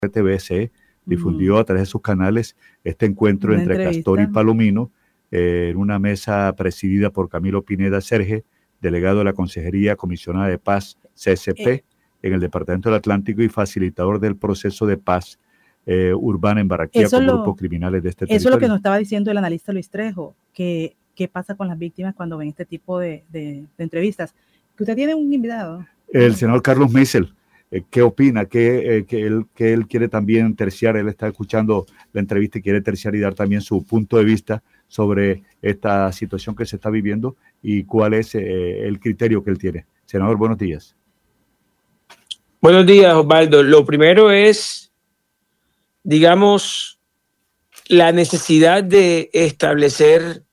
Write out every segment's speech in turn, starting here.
RTBC difundió a través de sus canales este encuentro entre Castor y Palomino en una mesa presidida por Camilo Pineda Serge, delegado de la Consejería Comisionada de Paz, CSP, en el Departamento del Atlántico y facilitador del proceso de paz urbana en Barranquilla con grupos criminales de este territorio. Eso es lo que nos estaba diciendo el analista Luis Trejo, que qué pasa con las víctimas cuando ven este tipo de entrevistas. Que usted tiene un invitado. El senador Carlos Meisel, ¿qué opina? Que él quiere también terciar, él está escuchando la entrevista y quiere terciar y dar también su punto de vista sobre esta situación que se está viviendo y cuál es el criterio que él tiene. Senador, buenos días. Buenos días, Osvaldo. Lo primero es, digamos, la necesidad de establecer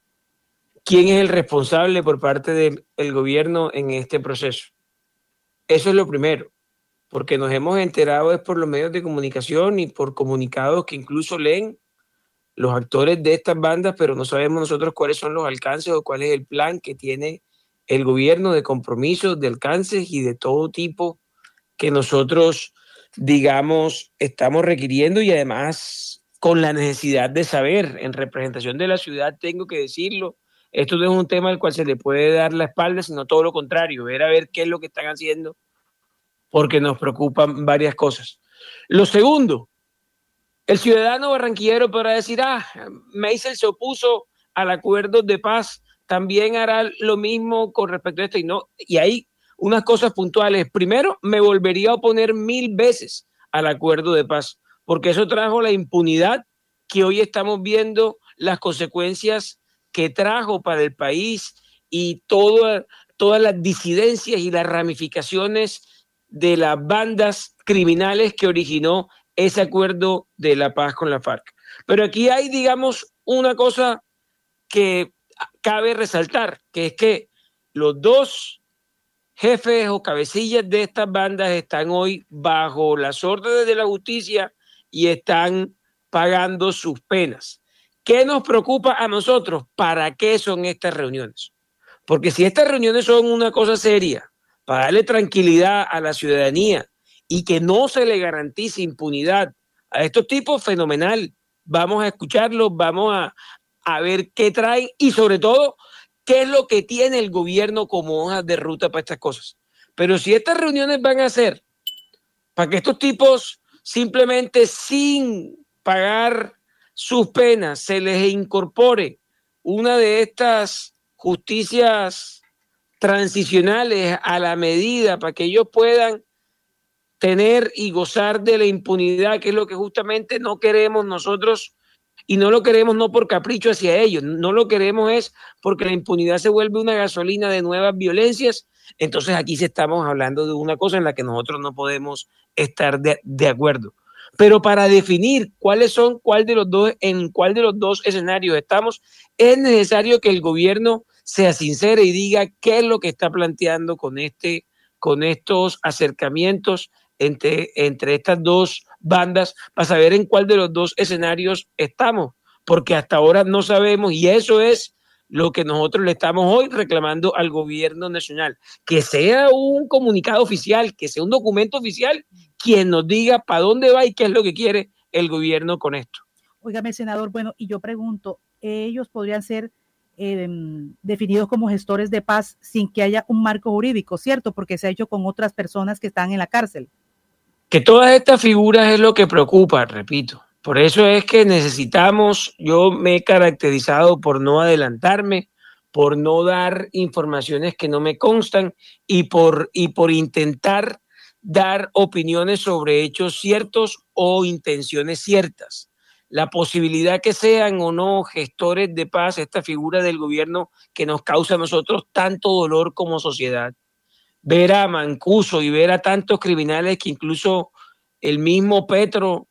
quién es el responsable por parte del gobierno en este proceso. Eso es lo primero, porque nos hemos enterado es por los medios de comunicación y por comunicados que incluso leen los actores de estas bandas, pero no sabemos nosotros cuáles son los alcances o cuál es el plan que tiene el gobierno de compromisos, de alcances y de todo tipo que nosotros, digamos, estamos requiriendo y además con la necesidad de saber. En representación de la ciudad tengo que decirlo, esto no es un tema al cual se le puede dar la espalda, sino todo lo contrario, ver a ver qué es lo que están haciendo, porque nos preocupan varias cosas. Lo segundo, el ciudadano barranquillero podrá decir, Meisel se opuso al acuerdo de paz, también hará lo mismo con respecto a esto, y hay unas cosas puntuales. Primero, me volvería a oponer 1000 veces al acuerdo de paz, porque eso trajo la impunidad que hoy estamos viendo, las consecuencias que trajo para el país y todas las disidencias y las ramificaciones de las bandas criminales que originó ese acuerdo de la paz con la FARC. Pero aquí hay, digamos, una cosa que cabe resaltar, que es que los dos jefes o cabecillas de estas bandas están hoy bajo las órdenes de la justicia y están pagando sus penas. ¿Qué nos preocupa a nosotros? ¿Para qué son estas reuniones? Porque si estas reuniones son una cosa seria, para darle tranquilidad a la ciudadanía y que no se le garantice impunidad a estos tipos, fenomenal. Vamos a escucharlos, vamos a ver qué traen y sobre todo, qué es lo que tiene el gobierno como hoja de ruta para estas cosas. Pero si estas reuniones van a ser para que estos tipos simplemente sin pagar sus penas se les incorpore una de estas justicias transicionales a la medida para que ellos puedan tener y gozar de la impunidad, que es lo que justamente no queremos nosotros, y no lo queremos no por capricho hacia ellos, no lo queremos es porque la impunidad se vuelve una gasolina de nuevas violencias. Entonces aquí sí estamos hablando de una cosa en la que nosotros no podemos estar de acuerdo. Pero para definir cuál de los dos escenarios estamos, es necesario que el gobierno sea sincero y diga qué es lo que está planteando con estos acercamientos entre estas dos bandas, para saber en cuál de los dos escenarios estamos, porque hasta ahora no sabemos, y eso es lo que nosotros le estamos hoy reclamando al gobierno nacional, que sea un comunicado oficial, que sea un documento oficial, quien nos diga para dónde va y qué es lo que quiere el gobierno con esto. Óigame, senador, bueno, y yo pregunto, ellos podrían ser definidos como gestores de paz sin que haya un marco jurídico, ¿cierto? Porque se ha hecho con otras personas que están en la cárcel. Que todas estas figuras es lo que preocupa, repito. Por eso es que necesitamos, yo me he caracterizado por no adelantarme, por no dar informaciones que no me constan y por intentar dar opiniones sobre hechos ciertos o intenciones ciertas. La posibilidad que sean o no gestores de paz, esta figura del gobierno que nos causa a nosotros tanto dolor como sociedad. Ver a Mancuso y ver a tantos criminales que incluso el mismo Petro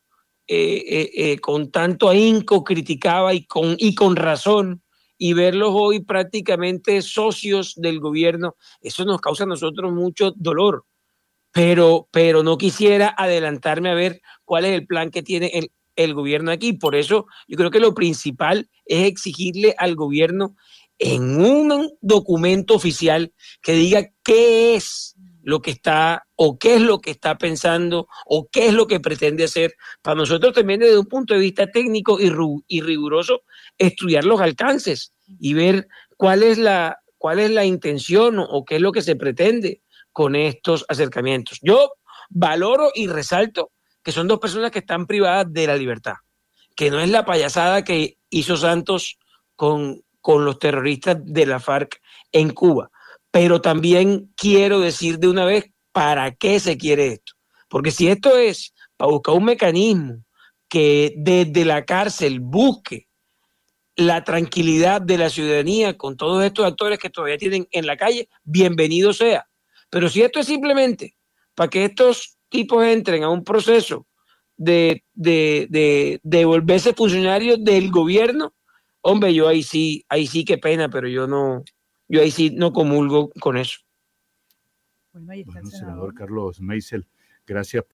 con tanto ahínco criticaba y con razón, y verlos hoy prácticamente socios del gobierno, eso nos causa a nosotros mucho dolor. Pero no quisiera adelantarme a ver cuál es el plan que tiene el gobierno aquí. Por eso yo creo que lo principal es exigirle al gobierno en un documento oficial que diga qué es lo que está, o qué es lo que está pensando, o qué es lo que pretende hacer. Para nosotros también desde un punto de vista técnico y riguroso, estudiar los alcances y ver cuál es la intención o qué es lo que se pretende con estos acercamientos. Yo valoro y resalto que son dos personas que están privadas de la libertad, que no es la payasada que hizo Santos con los terroristas de la FARC en Cuba. Pero también quiero decir de una vez para qué se quiere esto. Porque si esto es para buscar un mecanismo que desde la cárcel busque la tranquilidad de la ciudadanía con todos estos actores que todavía tienen en la calle, bienvenido sea. Pero si esto es simplemente para que estos tipos entren a un proceso de volverse funcionarios del gobierno, hombre, yo ahí sí, qué pena, pero yo ahí sí no comulgo con eso. Bueno, senador Carlos Meisel, gracias